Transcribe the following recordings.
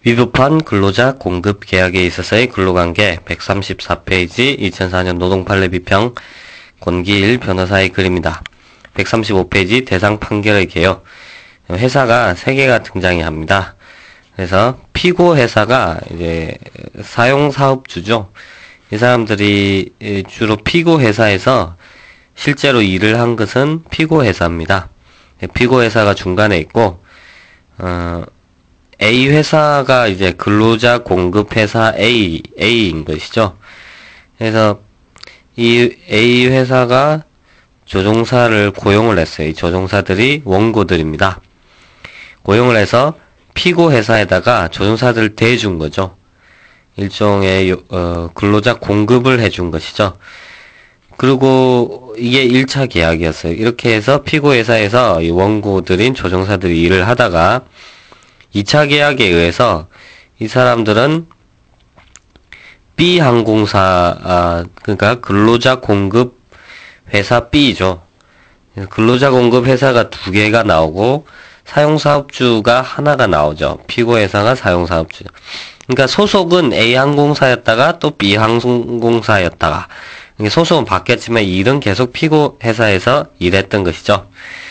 위법한 근로자 공급 계약에 있어서의 근로관계 134페이지 2004년 노동판례 비평 권기일 변호사의 글입니다. 135페이지 대상 판결의 개요. 회사가 3개가 등장이 합니다. 그래서 피고 회사가 이제 사용사업주죠. 이 사람들이 주로 피고 회사에서 실제로 일을 한 것은 피고 회사입니다. 피고 회사가 중간에 있고 A 회사가 이제 근로자 공급 회사 A인 것이죠. 그래서 이 A 회사가 조종사를 고용을 했어요. 이 조종사들이 원고들입니다. 고용을 해서 피고 회사에다가 조종사들을 대준 거죠. 일종의 근로자 공급을 해준 것이죠. 그리고 이게 1차 계약이었어요. 이렇게 해서 피고 회사에서 이 원고들인 조종사들이 일을 하다가 2차 계약에 의해서 이 사람들은 B 항공사, 그러니까 근로자 공급 회사 B죠. 근로자 공급 회사가 2개가 나오고 사용사업주가 하나가 나오죠. 피고 회사가 사용사업주. 그러니까 소속은 A 항공사였다가 또 B 항공사였다가 소속은 바뀌었지만 일은 계속 피고 회사에서 일했던 것이죠.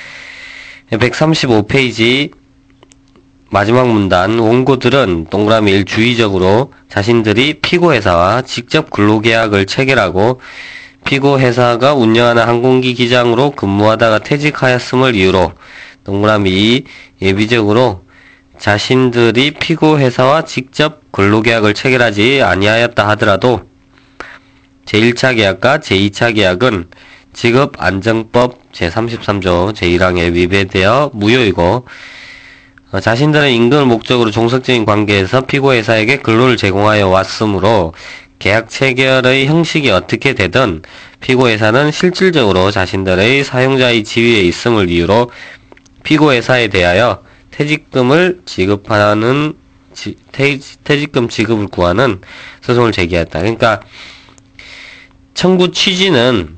135페이지 마지막 문단, 원고들은 동그라미 1 주의적으로 자신들이 피고회사와 직접 근로계약을 체결하고 피고회사가 운영하는 항공기 기장으로 근무하다가 퇴직하였음을 이유로 동그라미 2 예비적으로 자신들이 피고회사와 직접 근로계약을 체결하지 아니하였다 하더라도 제1차 계약과 제2차 계약은 직업안정법 제33조 제1항에 위배되어 무효이고 자신들은 임금을 목적으로 종속적인 관계에서 피고회사에게 근로를 제공하여 왔으므로 계약 체결의 형식이 어떻게 되든 피고회사는 실질적으로 자신들의 사용자의 지위에 있음을 이유로 피고회사에 대하여 퇴직금을 지급하는 퇴직금 지급을 구하는 소송을 제기했다. 그러니까 청구 취지는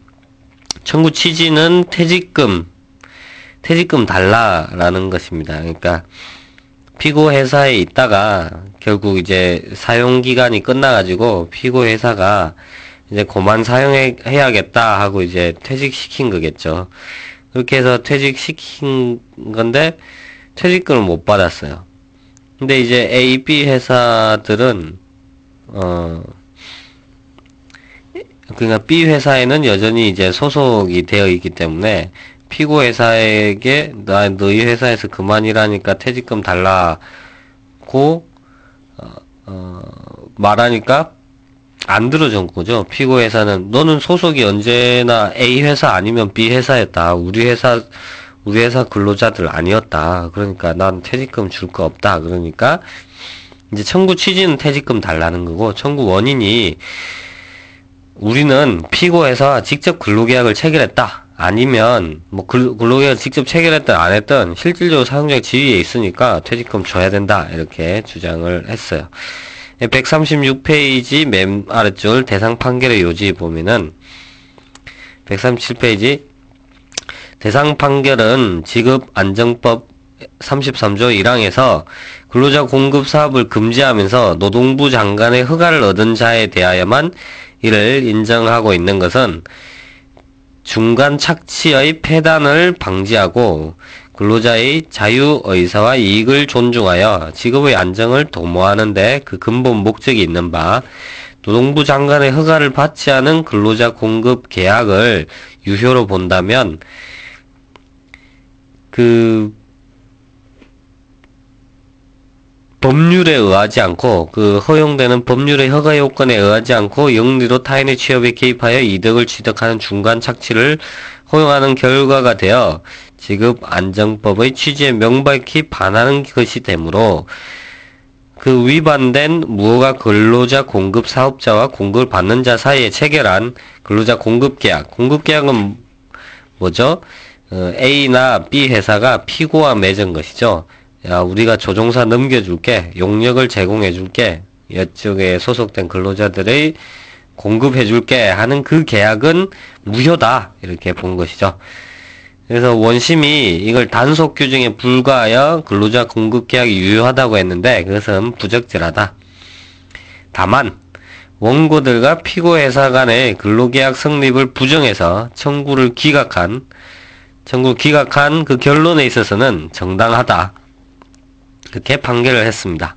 퇴직금 달라라는 것입니다. 그러니까 피고 회사에 있다가 결국 이제 사용 기간이 끝나가지고 피고 회사가 이제 그만 사용해야겠다 하고 이제 퇴직시킨 거겠죠. 그렇게 해서 퇴직시킨 건데 퇴직금을 못 받았어요. 근데 이제 A, B 회사들은 그러니까 B 회사에는 여전히 이제 소속이 되어 있기 때문에 피고 회사에게 너희 회사에서 그만 일하니까 퇴직금 달라고 말하니까 안 들어준 거죠. 피고 회사는 너는 소속이 언제나 A 회사 아니면 B 회사였다. 우리 회사 근로자들 아니었다. 그러니까 난 퇴직금 줄 거 없다. 그러니까 이제 청구 취지는 퇴직금 달라는 거고 청구 원인이 우리는 피고 회사와 직접 근로계약을 체결했다. 아니면 뭐 근로계약을 직접 체결했든 안 했든 실질적으로 사용자 지위에 있으니까 퇴직금 줘야 된다. 이렇게 주장을 했어요. 136페이지 맨 아래줄 대상 판결의 요지 보면은 137페이지 대상 판결은 지급안정법 33조 1항에서 근로자 공급 사업을 금지하면서 노동부 장관의 허가를 얻은 자에 대하여만 이를 인정하고 있는 것은 중간 착취의 폐단을 방지하고 근로자의 자유의사와 이익을 존중하여 직업의 안정을 도모하는 데 그 근본 목적이 있는 바 노동부 장관의 허가를 받지 않은 근로자 공급 계약을 유효로 본다면 그 법률에 의하지 않고 그 허용되는 법률의 허가 요건에 의하지 않고 영리로 타인의 취업에 개입하여 이득을 취득하는 중간 착취를 허용하는 결과가 되어 지급안정법의 취지에 명백히 반하는 것이 되므로 그 위반된 무허가 근로자 공급 사업자와 공급을 받는 자 사이에 체결한 근로자 공급계약. 공급계약은 뭐죠? A나 B 회사가 피고와 맺은 것이죠. 야, 우리가 조종사 넘겨줄게, 용역을 제공해줄게, 이쪽에 소속된 근로자들의 공급해줄게 하는 그 계약은 무효다. 이렇게 본 것이죠. 그래서 원심이 이걸 단속 규정에 불과하여 근로자 공급 계약이 유효하다고 했는데 그것은 부적절하다. 다만 원고들과 피고 회사 간의 근로계약 성립을 부정해서 청구를 기각한 그 결론에 있어서는 정당하다. 그렇게 판결을 했습니다.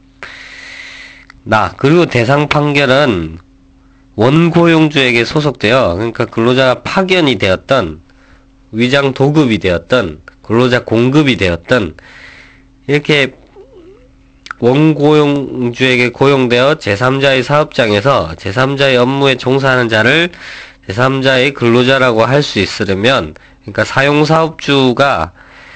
그리고 대상 판결은 원고용주에게 소속되어, 그러니까 근로자가 파견이 되었던, 위장 도급이 되었던, 근로자 공급이 되었던, 이렇게 원고용주에게 고용되어 제3자의 사업장에서 제3자의 업무에 종사하는 자를 제3자의 근로자라고 할 수 있으려면, 그러니까 사용사업주가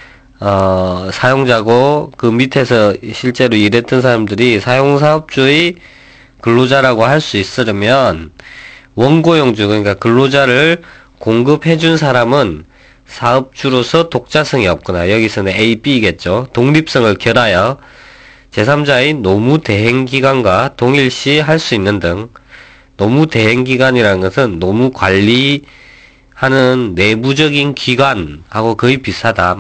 사용자고 그 밑에서 실제로 일했던 사람들이 사용사업주의 근로자라고 할 수 있으려면 원고용주, 그러니까 근로자를 공급해준 사람은 사업주로서 독자성이 없거나, 여기서는 A, B겠죠. 독립성을 결하여 제3자의 노무대행기관과 동일시 할 수 있는 등, 노무대행기관이라는 것은 노무 관리하는 내부적인 기관하고 거의 비슷하다.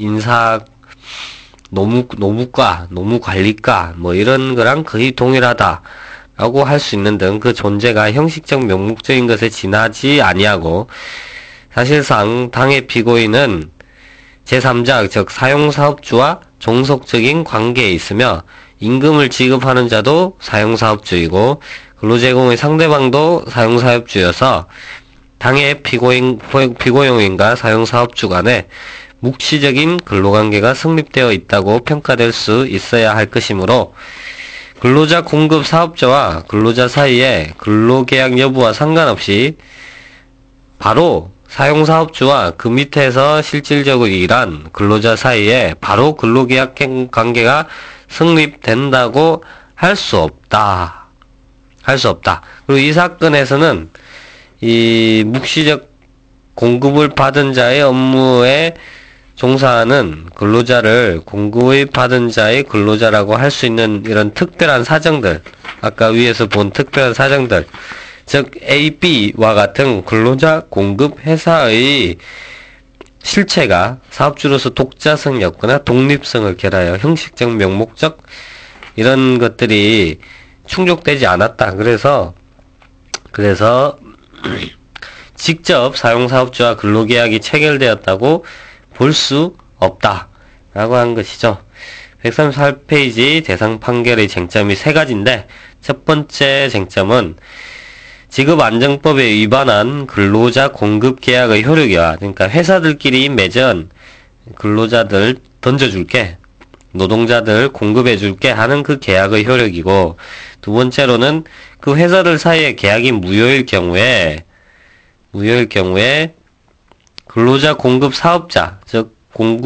노무과, 노무관리과, 이런 거랑 거의 동일하다. 라고 할 수 있는 등 그 존재가 형식적 명목적인 것에 지나지 아니하고, 사실상 당해 피고인은 제3자, 즉 사용사업주와 종속적인 관계에 있으며 임금을 지급하는 자도 사용사업주이고 근로제공의 상대방도 사용사업주여서 당해 피고용인과 사용사업주 간에 묵시적인 근로관계가 성립되어 있다고 평가될 수 있어야 할 것이므로 근로자 공급 사업자와 근로자 사이에 근로계약 여부와 상관없이 바로 사용사업주와 그 밑에서 실질적으로 일한 근로자 사이에 바로 근로계약 관계가 성립된다고 할 수 없다. 그리고 이 사건에서는 이 묵시적 공급을 받은 자의 업무에 종사하는 근로자를 공급을 받은 자의 근로자라고 할 수 있는 이런 특별한 사정들, 아까 위에서 본 특별한 사정들, 즉 A, B와 같은 근로자 공급 회사의 실체가 사업주로서 독자성이 없거나 독립성을 결하여 형식적 명목적 이런 것들이 충족되지 않았다. 그래서 직접 사용사업주와 근로계약이 체결되었다고 볼 수 없다 라고 한 것이죠. 138페이지 대상 판결의 쟁점이 세 가지인데, 첫 번째 쟁점은 지급안정법에 위반한 근로자 공급계약의 효력이야. 그러니까 회사들끼리 맺은 근로자들 던져줄게, 노동자들 공급해줄게 하는 그 계약의 효력이고, 두 번째로는 그 회사들 사이에 계약이 무효일 경우에 근로자 공급 사업자, 즉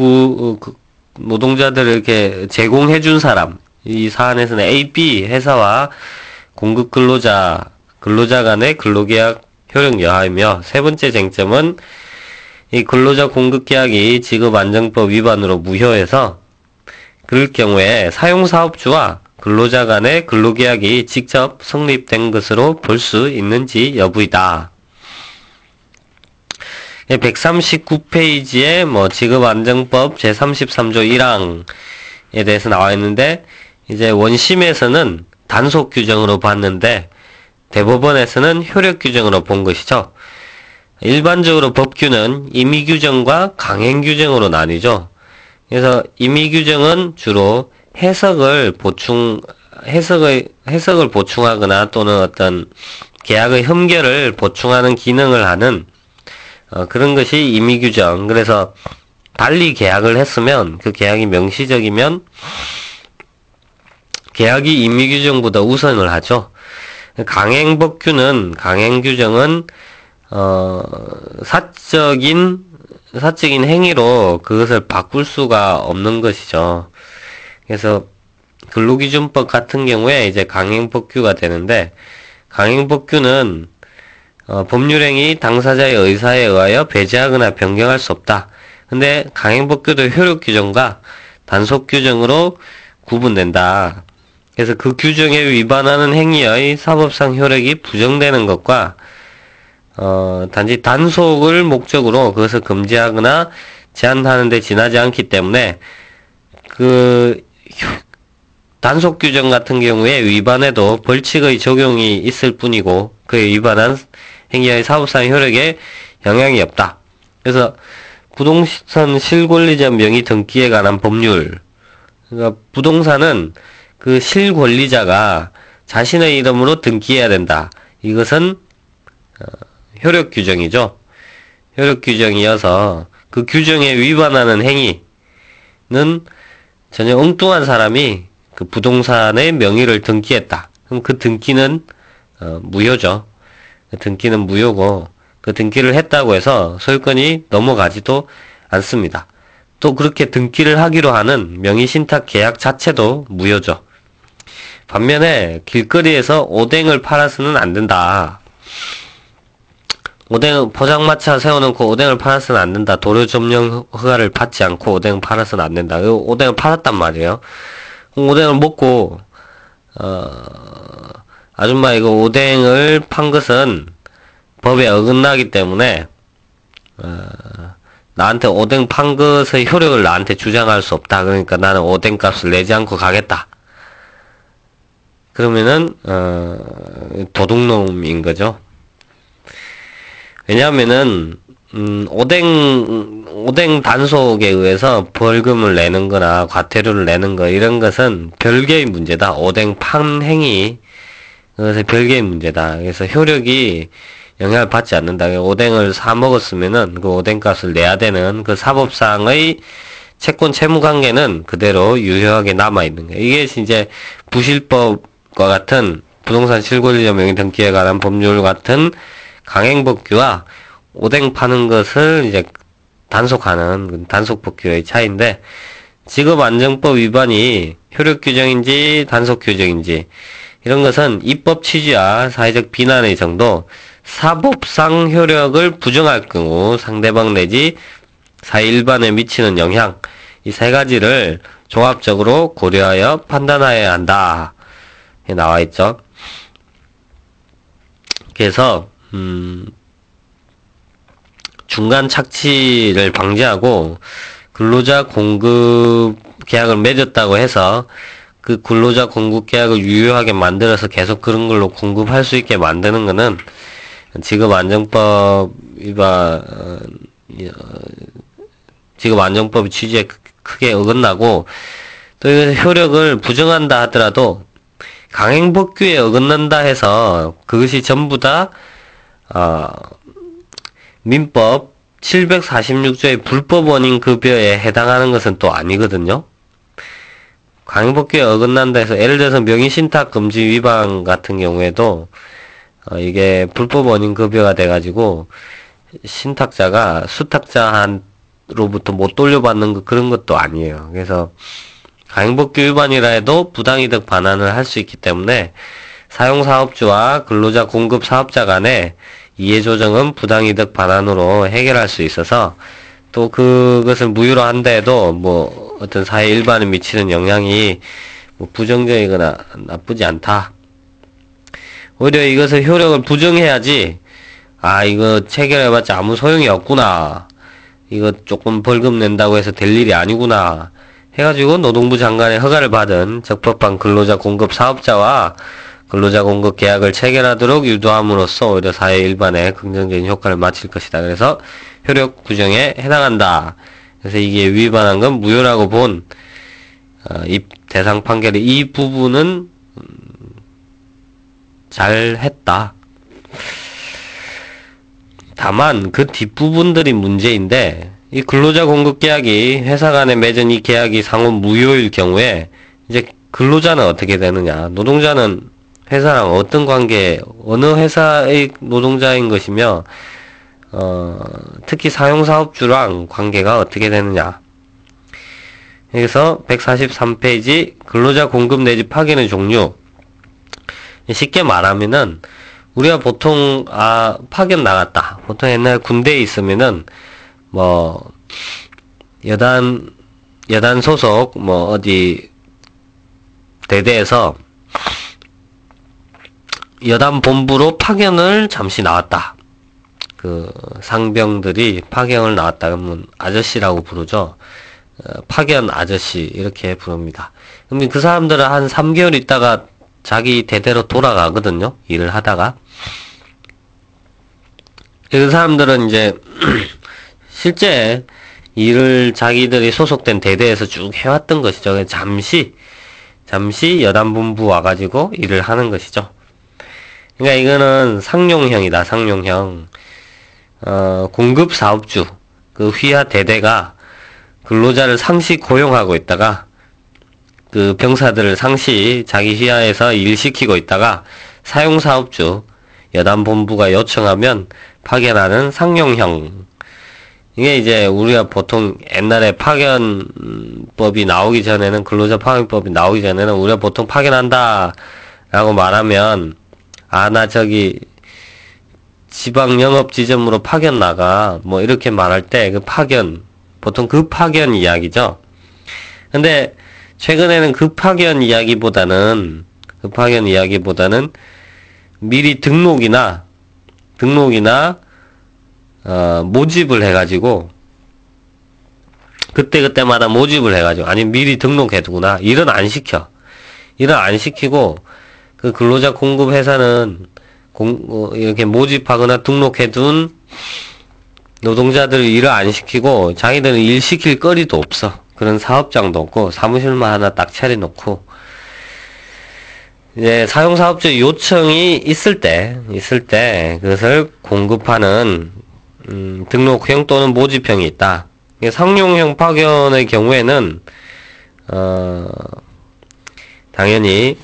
노동자들을 이렇게 제공해준 사람, 이 사안에서는 A, B 회사와 공급 근로자 간의 근로계약 효력 여하이며, 세 번째 쟁점은 이 근로자 공급계약이 지급안정법 위반으로 무효해서 그럴 경우에 사용사업주와 근로자 간의 근로계약이 직접 성립된 것으로 볼 수 있는지 여부이다. 139페이지에 지급안정법 제33조 1항에 대해서 나와 있는데, 이제 원심에서는 단속 규정으로 봤는데 대법원에서는 효력 규정으로 본 것이죠. 일반적으로 법규는 임의 규정과 강행 규정으로 나뉘죠. 그래서 임의 규정은 주로 해석을 보충하거나 또는 어떤 계약의 흠결을 보충하는 기능을 하는 그런 것이 임의 규정. 그래서 달리 계약을 했으면, 그 계약이 명시적이면 계약이 임의 규정보다 우선을 하죠. 강행 규정은 사적인 행위로 그것을 바꿀 수가 없는 것이죠. 그래서 근로기준법 같은 경우에 이제 강행법규가 되는데, 강행법규는 법률행위 당사자의 의사에 의하여 배제하거나 변경할 수 없다. 근데 강행법규도 효력규정과 단속규정으로 구분된다. 그래서 그 규정에 위반하는 행위의 사법상 효력이 부정되는 것과 단지 단속을 목적으로 그것을 금지하거나 제한하는 데 지나지 않기 때문에 단속 규정 같은 경우에 위반에도 벌칙의 적용이 있을 뿐이고 그에 위반한 행위의 사법상 효력에 영향이 없다. 그래서 부동산 실권리자 명의 등기에 관한 법률, 그러니까 부동산은 그 실권리자가 자신의 이름으로 등기해야 된다. 이것은 효력 규정이죠. 효력 규정이어서 그 규정에 위반하는 행위는 전혀 엉뚱한 사람이 그 부동산의 명의를 등기했다. 그럼 그 등기는 무효죠. 그 등기는 무효고 그 등기를 했다고 해서 소유권이 넘어가지도 않습니다. 또 그렇게 등기를 하기로 하는 명의신탁 계약 자체도 무효죠. 반면에 길거리에서 오뎅을 팔아서는 안 된다. 포장마차 세워놓고 오뎅을 팔아서는 안 된다. 도로 점령 허가를 받지 않고 오뎅을 팔아서는 안 된다. 오뎅을 팔았단 말이에요. 오뎅을 먹고, 아줌마 이거 오뎅을 판 것은 법에 어긋나기 때문에, 나한테 오뎅 판 것의 효력을 나한테 주장할 수 없다. 그러니까 나는 오뎅 값을 내지 않고 가겠다. 그러면은, 도둑놈인 거죠. 왜냐하면은, 오뎅 단속에 의해서 벌금을 내는 거나 과태료를 내는 거, 이런 것은 별개의 문제다. 오뎅 판 행위, 그것은 별개의 문제다. 그래서 효력이 영향을 받지 않는다. 오뎅을 사 먹었으면은 그 오뎅 값을 내야 되는 그 사법상의 채권 채무 관계는 그대로 유효하게 남아있는 거예요. 이게 이제 부실법과 같은 부동산 실권리자 명의 등기에 관한 법률 같은 강행법규와 오뎅 파는 것을 이제 단속하는 단속법규의 차이인데, 직업안정법 위반이 효력 규정인지 단속 규정인지 이런 것은 입법 취지와 사회적 비난의 정도, 사법상 효력을 부정할 경우 상대방 내지 사회 일반에 미치는 영향, 이 세 가지를 종합적으로 고려하여 판단해야 한다. 나와 있죠. 그래서 중간 착취를 방지하고 근로자 공급 계약을 맺었다고 해서 그 근로자 공급 계약을 유효하게 만들어서 계속 그런 걸로 공급할 수 있게 만드는 거는 직업안정법 취지에 크게 어긋나고, 또 이거 효력을 부정한다 하더라도 강행법규에 어긋난다 해서 그것이 전부 다 민법 746조의 불법 원인 급여에 해당하는 것은 또 아니거든요. 강행법규에 어긋난다 해서 예를 들어서 명의신탁 금지 위반 같은 경우에도 이게 불법 원인 급여가 돼가지고 신탁자가 수탁자로부터 못 돌려받는 거, 그런 것도 아니에요. 그래서 강행법규 위반이라 해도 부당이득 반환을 할 수 있기 때문에 사용사업주와 근로자 공급 사업자 간의 이해조정은 부당이득 반환으로 해결할 수 있어서, 또 그것을 무효로 한다 해도 뭐 어떤 사회 일반에 미치는 영향이 뭐 부정적이거나 나쁘지 않다. 오히려 이것을 효력을 부정해야지, 이거 체결해봤자 아무 소용이 없구나, 이거 조금 벌금 낸다고 해서 될 일이 아니구나 해가지고 노동부 장관의 허가를 받은 적법한 근로자 공급 사업자와 근로자 공급 계약을 체결하도록 유도함으로써 오히려 사회 일반에 긍정적인 효과를 마칠 것이다. 그래서 효력 부정에 해당한다. 그래서 이게 위반한 건 무효라고 본 이 대상 판결의 이 부분은 잘 했다. 다만 그 뒷부분들이 문제인데, 이 근로자 공급 계약이 회사 간에 맺은 이 계약이 상호 무효일 경우에 이제 근로자는 어떻게 되느냐, 노동자는 회사랑 어떤 관계, 어느 회사의 노동자인 것이며 특히 사용사업주랑 관계가 어떻게 되느냐. 그래서 143페이지 근로자 공급 내지 파견의 종류. 쉽게 말하면은 우리가 보통 파견 나갔다, 보통 옛날 군대에 있으면은 뭐 여단 소속 뭐 어디 대대에서 여단 본부로 파견을 잠시 나왔다. 그 상병들이 파견을 나왔다 그러면 아저씨라고 부르죠. 파견 아저씨 이렇게 부릅니다. 그럼 그 사람들은 한 3개월 있다가 자기 대대로 돌아가거든요. 일을 하다가. 그 사람들은 이제 실제 일을 자기들이 소속된 대대에서 쭉 해왔던 것이죠. 잠시 여단본부 와가지고 일을 하는 것이죠. 그러니까 이거는 상용형이다. 상용형. 공급사업주 그 휘하 대대가 근로자를 상시 고용하고 있다가 그 병사들을 상시 자기 휘하에서 일시키고 있다가 사용사업주 여단본부가 요청하면 파견하는 상용형. 이게 이제 우리가 보통 옛날에 파견법이 나오기 전에는 근로자 파견법이 나오기 전에는 우리가 보통 파견한다 라고 말하면 나 저기 지방 영업 지점으로 파견 나가 뭐 이렇게 말할 때 그 파견 보통 그 파견 이야기죠. 근데 최근에는 그 파견 이야기보다는 미리 등록이나 모집을 해가지고 그때마다 모집을 해가지고 아니 미리 등록해두구나 일은 안 시키고 그 근로자 공급 회사는 이렇게 모집하거나 등록해둔 노동자들 일을 안 시키고 자기들은 일 시킬 거리도 없어. 그런 사업장도 없고 사무실만 하나 딱 차려놓고 이제 사용사업주 요청이 있을 때 그것을 공급하는 등록형 또는 모집형이 있다. 상용형 파견의 경우에는 당연히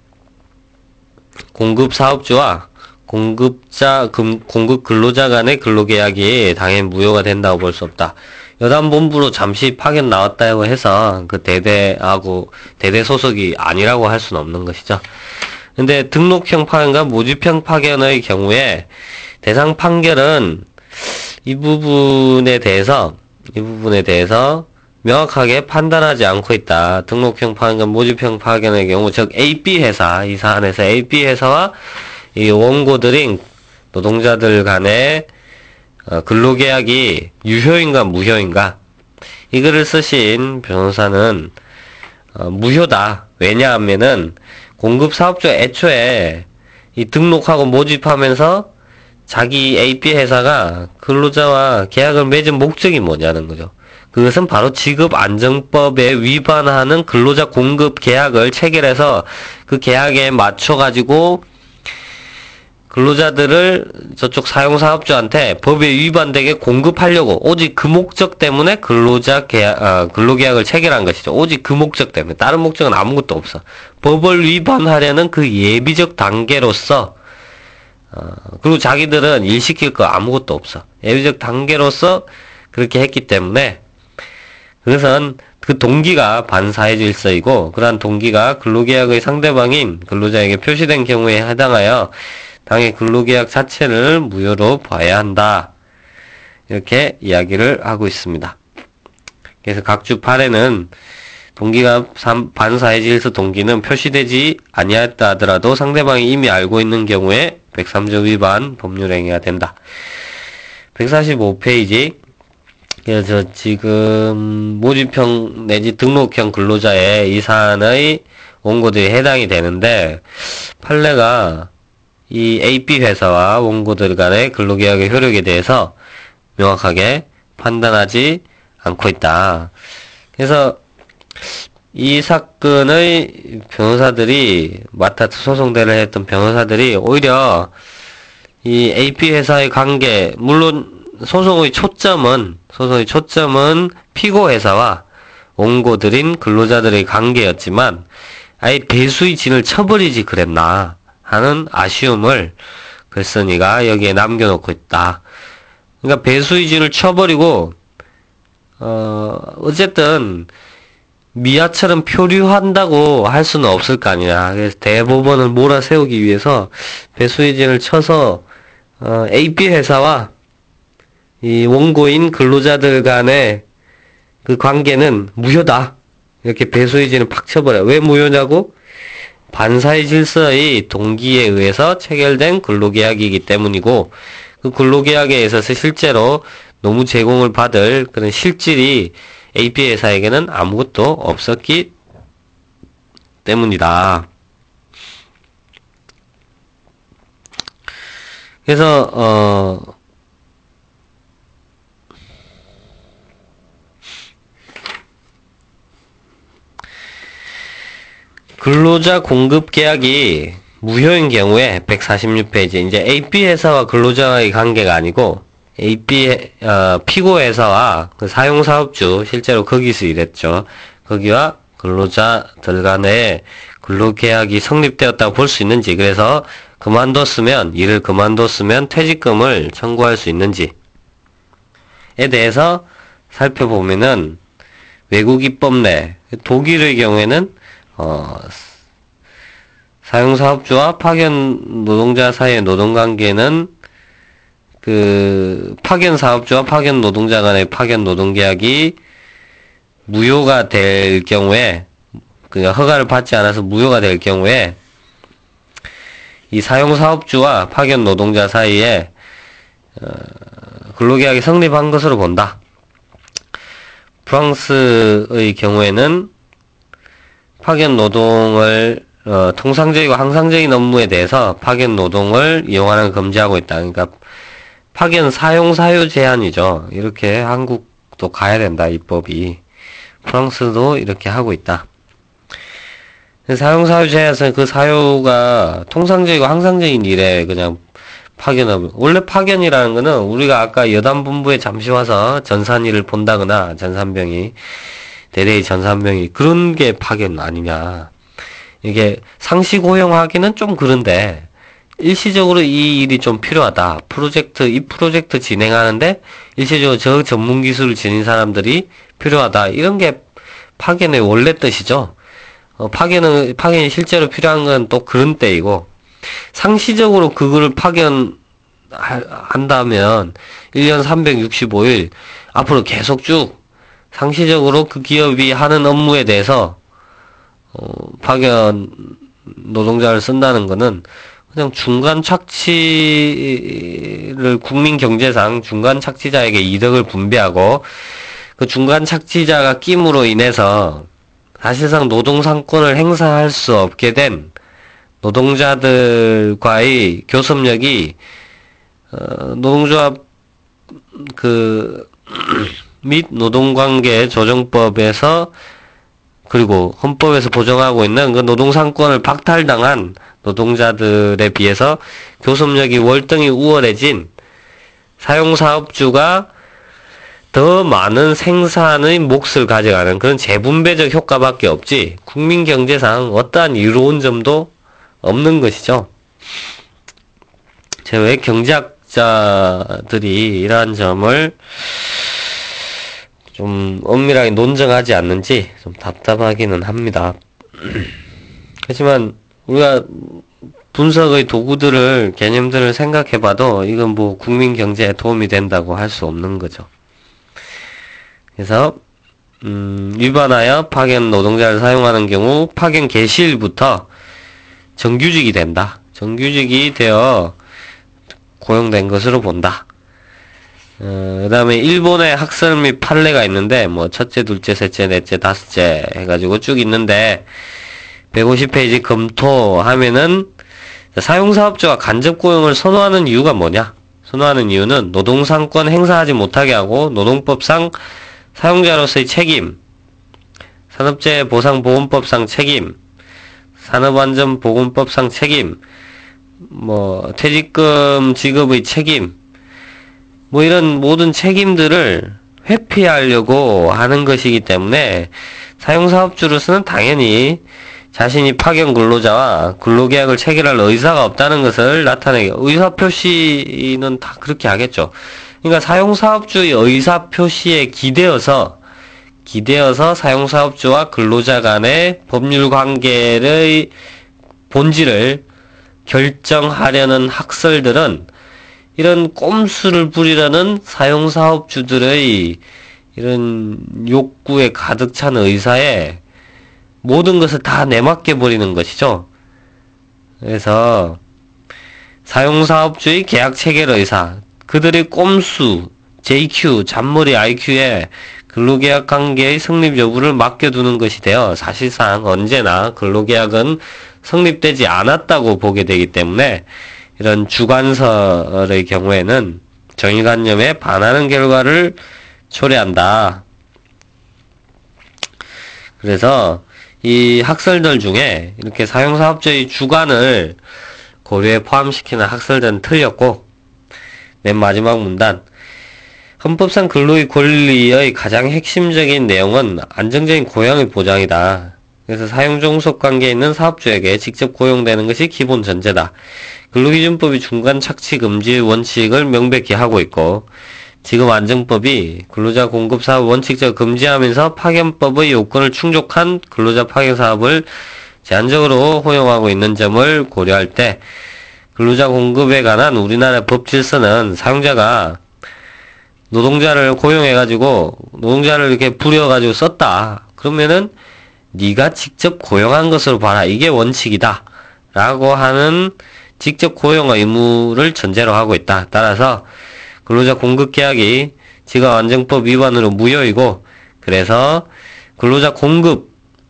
공급사업주와 공급 근로자 간의 근로계약이 당연히 무효가 된다고 볼 수 없다. 여단본부로 잠시 파견 나왔다고 해서 그 대대 소속이 아니라고 할 수는 없는 것이죠. 근데 등록형 파견과 모집형 파견의 경우에 대상 판결은 이 부분에 대해서 명확하게 판단하지 않고 있다. 등록형 파견과 모집형 파견의 경우, 즉 AB회사, 이 사안에서 AB회사와 이 원고들인 노동자들 간의 근로계약이 유효인가 무효인가, 이거를 쓰신 변호사는 무효다. 왜냐하면은 공급사업주 애초에 이 등록하고 모집하면서 자기 AB회사가 근로자와 계약을 맺은 목적이 뭐냐는 거죠. 그것은 바로 직업안정법에 위반하는 근로자 공급 계약을 체결해서 그 계약에 맞춰가지고 근로자들을 저쪽 사용사업주한테 법에 위반되게 공급하려고 오직 그 목적 때문에 근로계약을 체결한 것이죠. 오직 그 목적 때문에. 다른 목적은 아무것도 없어. 법을 위반하려는 그 예비적 단계로서 그리고 자기들은 일 시킬 거 아무것도 없어. 예비적 단계로서 그렇게 했기 때문에 그것은 그 동기가 반사회 질서이고 그러한 동기가 근로계약의 상대방인 근로자에게 표시된 경우에 해당하여 당의 근로계약 자체를 무효로 봐야 한다. 이렇게 이야기를 하고 있습니다. 그래서 각주 8에는 동기가 반사회 질서 동기는 표시되지 아니하였다 하더라도 상대방이 이미 알고 있는 경우에 103조 위반 법률행위가 된다. 145페이지. 그래서 지금 모집형 내지 등록형 근로자의 이 사안의 원고들이 해당이 되는데 판례가 이 AB회사와 원고들 간의 근로계약의 효력에 대해서 명확하게 판단하지 않고 있다. 그래서 이 사건의 변호사들이 소송대를 했던 변호사들이 오히려 이 AB회사의 관계, 물론 소송의 초점은 피고회사와 원고들인 근로자들의 관계였지만 아예 배수의 진을 쳐버리지 그랬나 하는 아쉬움을 글쓴이가 여기에 남겨놓고 있다. 그러니까 배수의 진을 쳐버리고 어쨌든 미아처럼 표류한다고 할 수는 없을 거 아니냐. 그래서 대법원을 몰아세우기 위해서 배수의 진을 쳐서 AB회사와 이 원고인 근로자들 간의 그 관계는 무효다. 이렇게 배수의 진을 팍 쳐버려요. 왜 무효냐고? 반사회 질서의 동기에 의해서 체결된 근로계약이기 때문이고 그 근로계약에 있어서 실제로 노무 제공을 받을 그런 실질이 AP 회사에게는 아무것도 없었기 때문이다. 그래서 근로자 공급 계약이 무효인 경우에 146페이지 이제 AP 회사와 근로자의 관계가 아니고 AP 피고 회사와 그 사용 사업주 실제로 거기서 일했죠. 거기와 근로자들 간에 근로계약이 성립되었다고 볼 수 있는지, 그래서 일을 그만뒀으면 퇴직금을 청구할 수 있는지에 대해서 살펴보면은 외국 입법 내 독일의 경우에는 사용사업주와 파견 노동자 사이의 노동관계는 그 파견 사업주와 파견 노동자 간의 파견 노동계약이 무효가 될 경우에, 그러니까 허가를 받지 않아서 무효가 될 경우에 이 사용사업주와 파견 노동자 사이에 근로계약이 성립한 것으로 본다. 프랑스의 경우에는 파견 노동을 통상적이고 항상적인 업무에 대해서 파견 노동을 이용하는 걸 금지하고 있다. 그러니까 파견 사용 사유 제한이죠. 이렇게 한국도 가야 된다, 입법이. 프랑스도 이렇게 하고 있다. 사용 사유 제한에서 그 사유가 통상적이고 항상적인 일에 그냥 파견을, 원래 파견이라는 거는 우리가 아까 여단본부에 잠시 와서 전산일을 본다거나 전산병이 대대의 전산병이 그런 게 파견 아니냐. 이게 상시 고용하기는 좀 그런데 일시적으로 이 일이 좀 필요하다. 이 프로젝트 진행하는데 일시적으로 저 전문 기술을 지닌 사람들이 필요하다. 이런 게 파견의 원래 뜻이죠. 파견이 실제로 필요한 건 또 그런 때이고, 상시적으로 그거를 파견한다면 1년 365일 앞으로 계속 쭉 상시적으로 그 기업이 하는 업무에 대해서 파견 노동자를 쓴다는 거는 그냥 중간 착취를 국민 경제상 중간 착취자에게 이득을 분배하고 그 중간 착취자가 끼므로 인해서 사실상 노동상권을 행사할 수 없게 된 노동자들과의 교섭력이 노동조합 및 노동관계 조정법에서 그리고 헌법에서 보장하고 있는 그 노동상권을 박탈당한 노동자들에 비해서 교섭력이 월등히 우월해진 사용사업주가 더 많은 생산의 몫을 가져가는 그런 재분배적 효과밖에 없지 국민 경제상 어떠한 이로운 점도 없는 것이죠. 제가 왜 경제학자들이 이러한 점을 좀 엄밀하게 논증하지 않는지 좀 답답하기는 합니다. 하지만 우리가 분석의 도구들을, 개념들을 생각해봐도 이건 뭐 국민 경제에 도움이 된다고 할 수 없는 거죠. 그래서 위반하여 파견 노동자를 사용하는 경우 파견 개시일부터 정규직이 된다. 정규직이 되어 고용된 것으로 본다. 그 다음에 일본의 학설 및 판례가 있는데 뭐 첫째, 둘째, 셋째, 넷째, 다섯째 해가지고 쭉 있는데 150페이지 검토하면은 사용사업주가 간접고용을 선호하는 이유가 뭐냐? 선호하는 이유는 노동상권 행사하지 못하게 하고 노동법상 사용자로서의 책임, 산업재해보상보험법상 책임, 산업안전보건법상 책임, 뭐 퇴직금 지급의 책임, 뭐 이런 모든 책임들을 회피하려고 하는 것이기 때문에 사용사업주로서는 당연히 자신이 파견 근로자와 근로계약을 체결할 의사가 없다는 것을 나타내기, 의사표시는 다 그렇게 하겠죠. 그러니까 사용사업주의 의사표시에 기대어서 사용사업주와 근로자 간의 법률관계의 본질을 결정하려는 학설들은 이런 꼼수를 부리려는 사용사업주들의 이런 욕구에 가득 찬 의사에 모든 것을 다 내맡겨 버리는 것이죠. 그래서 사용사업주의 계약 체결 의사, 그들의 꼼수, JQ, 잔머리 IQ에 근로계약 관계의 성립 여부를 맡겨두는 것이 되어 사실상 언제나 근로계약은 성립되지 않았다고 보게 되기 때문에 이런 주관설의 경우에는 정의관념에 반하는 결과를 초래한다. 그래서 이 학설들 중에 이렇게 사용사업주의 주관을 고려에 포함시키는 학설들은 틀렸고, 맨 마지막 문단, 헌법상 근로의 권리의 가장 핵심적인 내용은 안정적인 고용의 보장이다. 그래서 사용종속 관계에 있는 사업주에게 직접 고용되는 것이 기본 전제다. 근로기준법이 중간 착취 금지의 원칙을 명백히 하고 있고, 지급안정법이 근로자 공급 사업을 원칙적으로 금지하면서 파견법의 요건을 충족한 근로자 파견 사업을 제한적으로 허용하고 있는 점을 고려할 때 근로자 공급에 관한 우리나라 법 질서는 사용자가 노동자를 고용해가지고 노동자를 이렇게 부려가지고 썼다. 그러면은 네가 직접 고용한 것으로 봐라. 이게 원칙이다. 라고 하는 직접 고용 의무를 전제로 하고 있다. 따라서 근로자 공급계약이 지급안정법 위반으로 무효이고, 그래서 근로자 공급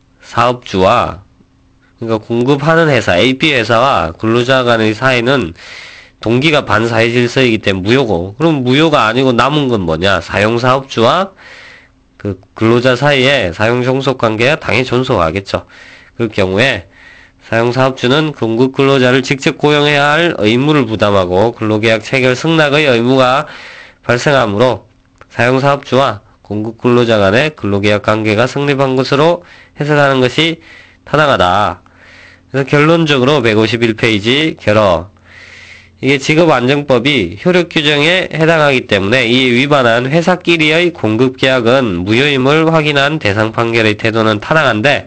사업주와, 그러니까 공급하는 회사, AP 회사와 근로자 간의 사이는 동기가 반사회 질서이기 때문에 무효고, 그럼 무효가 아니고 남은 건 뭐냐? 사용사업주와 그 근로자 사이에 사용종속 관계가 당연히 존속하겠죠. 그 경우에 사용사업주는 공급 근로자를 직접 고용해야 할 의무를 부담하고 근로계약 체결 승낙의 의무가 발생하므로 사용사업주와 공급 근로자 간의 근로계약 관계가 성립한 것으로 해석하는 것이 타당하다. 그래서 결론적으로 151페이지 결어. 이게 지급안정법이 효력 규정에 해당하기 때문에 이에 위반한 회사끼리의 공급계약은 무효임을 확인한 대상 판결의 태도는 타당한데,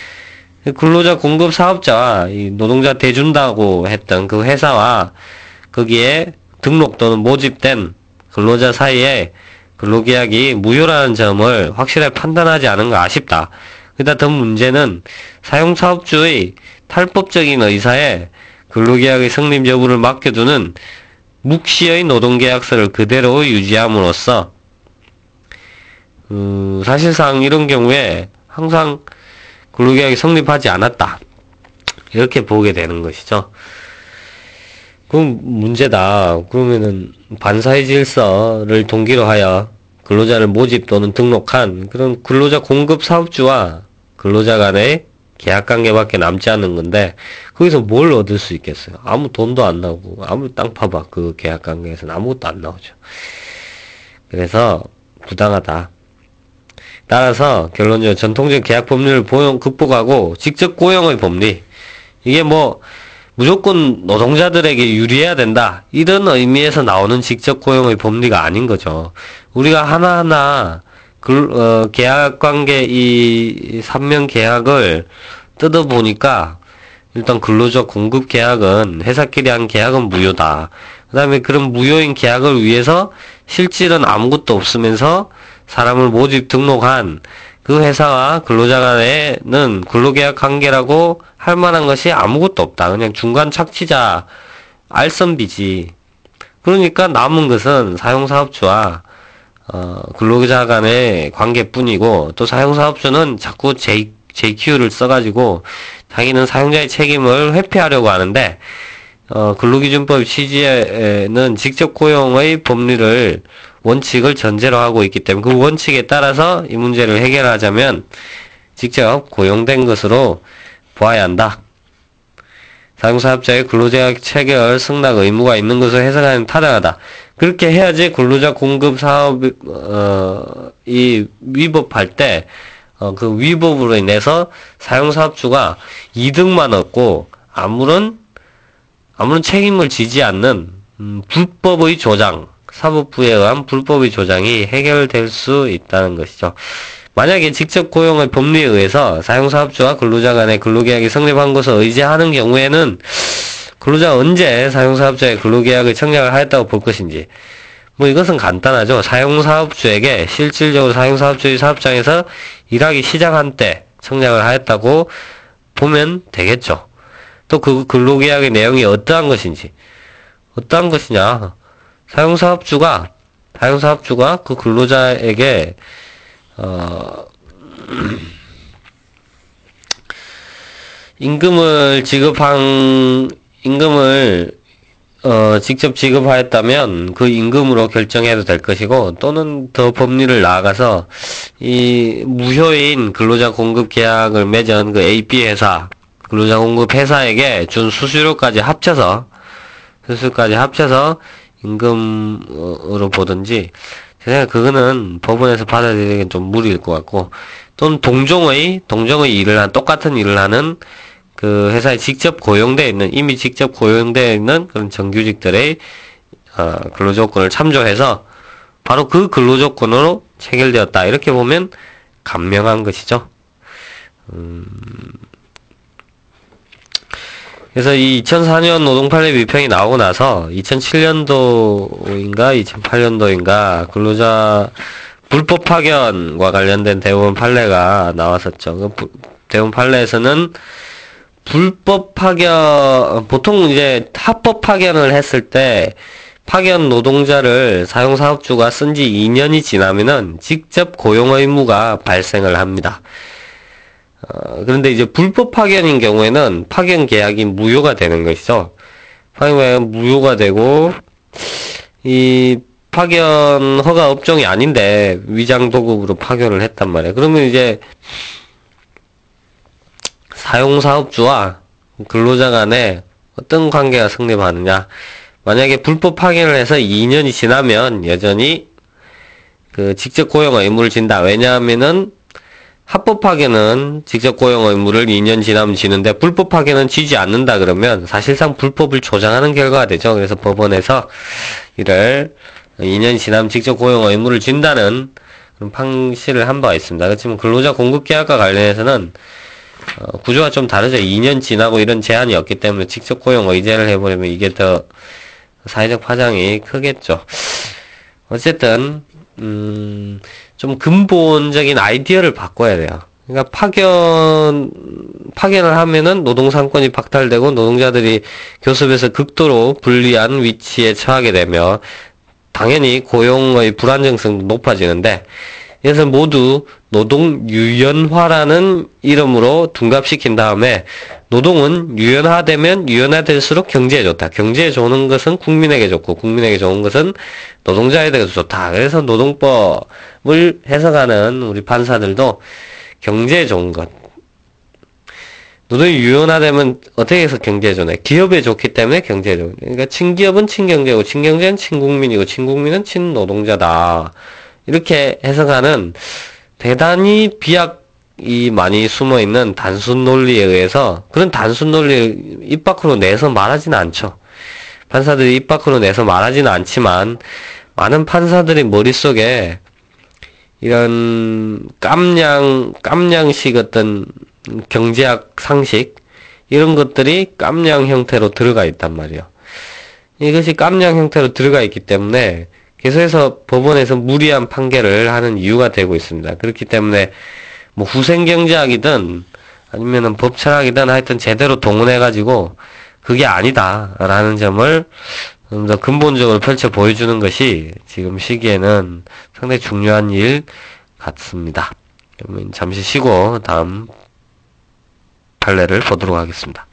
근로자 공급 사업자와 이 노동자 대준다고 했던 그 회사와 거기에 등록 또는 모집된 근로자 사이에 근로계약이 무효라는 점을 확실하게 판단하지 않은 거 아쉽다. 그러다 더 문제는 사용사업주의 탈법적인 의사에 근로계약의 성립 여부를 맡겨두는 묵시의 노동계약서를 그대로 유지함으로써 사실상 이런 경우에 항상 근로계약이 성립하지 않았다. 이렇게 보게 되는 것이죠. 그럼 문제다. 그러면은 반사회 질서를 동기로 하여 근로자를 모집 또는 등록한 그런 근로자 공급 사업주와 근로자 간의 계약관계밖에 남지 않는 건데, 거기서 뭘 얻을 수 있겠어요? 아무 돈도 안 나오고, 아무 땅 파봐. 그 계약관계에서는 아무것도 안 나오죠. 그래서 부당하다. 따라서 결론적으로 전통적 계약 법률을 극복하고 직접 고용의 법리, 이게 뭐 무조건 노동자들에게 유리해야 된다, 이런 의미에서 나오는 직접 고용의 법리가 아닌 거죠. 우리가 하나하나 계약관계 이 3명 계약을 뜯어보니까 일단 근로자 공급 계약은 회사끼리 한 계약은 무효다. 그 다음에 그런 무효인 계약을 위해서 실질은 아무것도 없으면서 사람을 모집 등록한 그 회사와 근로자 간에는 근로계약 관계라고 할 만한 것이 아무것도 없다. 그냥 중간 착취자 알선비지. 그러니까 남은 것은 사용사업주와 근로자 간의 관계뿐이고, 또 사용사업주는 자꾸 JQ를 써가지고 자기는 사용자의 책임을 회피하려고 하는데, 근로기준법 취지에는 직접 고용의 법리를 원칙을 전제로 하고 있기 때문에 그 원칙에 따라서 이 문제를 해결하자면 직접 고용된 것으로 보아야 한다. 사용사업자의 근로계약 체결 승낙 의무가 있는 것을 해석하는 타당하다. 그렇게 해야지 근로자 공급 사업이 위법할 때 그 위법으로 인해서 사용사업주가 이득만 얻고 아무런 책임을 지지 않는 불법의 조장, 사법부에 의한 불법의 조장이 해결될 수 있다는 것이죠. 만약에 직접 고용의 법리에 의해서 사용사업주와 근로자 간의 근로계약이 성립한 것을 의지하는 경우에는 근로자가 언제 사용사업자의 근로계약을 청약을 하였다고 볼 것인지, 뭐 이것은 간단하죠. 사용사업주에게 실질적으로 사용사업주의 사업장에서 일하기 시작한 때 청약을 하였다고 보면 되겠죠. 또 그 근로계약의 내용이 어떠한 것이냐, 사용사업주가 그 근로자에게 임금을 직접 지급하였다면 그 임금으로 결정해도 될 것이고, 또는 더 법리를 나아가서 이 무효인 근로자 공급 계약을 맺은 그 AB 회사, 근로자 공급 회사에게 준 수수료까지 합쳐서 임금으로 보든지, 제 생각에 그거는 법원에서 받아들이기엔 좀 무리일 것 같고, 또는 동종의 똑같은 일을 하는 그 회사에 이미 직접 고용되어 있는 그런 정규직들의 근로조건을 참조해서 바로 그 근로조건으로 체결되었다, 이렇게 보면 간명한 것이죠. 그래서 이 2004년 노동판례 위평이 나오고 나서 2007년도인가 2008년도인가 근로자 불법 파견과 관련된 대법원 판례가 나왔었죠. 그 대법원 판례에서는 불법 파견, 보통 이제 합법 파견을 했을 때 파견 노동자를 사용사업주가 쓴 지 2년이 지나면은 직접 고용 의무가 발생을 합니다. 그런데 이제 불법 파견인 경우에는 파견 계약이 무효가 되는 것이죠. 파견 계약이 무효가 되고, 이 파견 허가 업종이 아닌데 위장 도급으로 파견을 했단 말이에요. 그러면 이제 사용사업주와 근로자 간에 어떤 관계가 성립하느냐. 만약에 불법 파견을 해서 2년이 지나면 여전히 그 직접 고용 의무를 진다. 왜냐하면은 합법 파견은 직접 고용 의무를 2년 지나면 지는데 불법 파견은 지지 않는다 그러면 사실상 불법을 조장하는 결과가 되죠. 그래서 법원에서 이를 2년 지나면 직접 고용 의무를 진다는 그런 판시를 한 바가 있습니다. 그렇지만 근로자 공급 계약과 관련해서는 구조가 좀 다르죠. 2년 지나고 이런 제한이 없기 때문에 직접 고용 의제를 해버리면 이게 더 사회적 파장이 크겠죠. 어쨌든 좀 근본적인 아이디어를 바꿔야 돼요. 그러니까 파견을 하면은 노동상권이 박탈되고 노동자들이 교섭에서 극도로 불리한 위치에 처하게 되며 당연히 고용의 불안정성도 높아지는데, 그래서 모두 노동 유연화라는 이름으로 둔갑시킨 다음에 노동은 유연화되면 유연화될수록 경제에 좋다. 경제에 좋은 것은 국민에게 좋고 국민에게 좋은 것은 노동자에게 좋다. 그래서 노동법을 해석하는 우리 판사들도 경제에 좋은 것. 노동이 유연화되면 어떻게 해서 경제에 좋네? 기업에 좋기 때문에 경제에 좋네. 그러니까 친기업은 친경제고 친경제는 친국민이고 친국민은 친노동자다. 이렇게 해석하는 대단히 비약이 많이 숨어있는 단순 논리에 의해서, 그런 단순 논리를 입 밖으로 내서 말하지는 않죠. 판사들이 입 밖으로 내서 말하지는 않지만 많은 판사들의 머릿속에 이런 깜냥식 어떤 경제학 상식, 이런 것들이 깜냥 형태로 들어가 있단 말이에요. 이것이 깜냥 형태로 들어가 있기 때문에 계속해서 법원에서 무리한 판결을 하는 이유가 되고 있습니다. 그렇기 때문에 뭐 후생경제학이든 아니면은 법철학이든 하여튼 제대로 동원해가지고 그게 아니다라는 점을 좀 더 근본적으로 펼쳐 보여주는 것이 지금 시기에는 상당히 중요한 일 같습니다. 그러면 잠시 쉬고 다음 판례를 보도록 하겠습니다.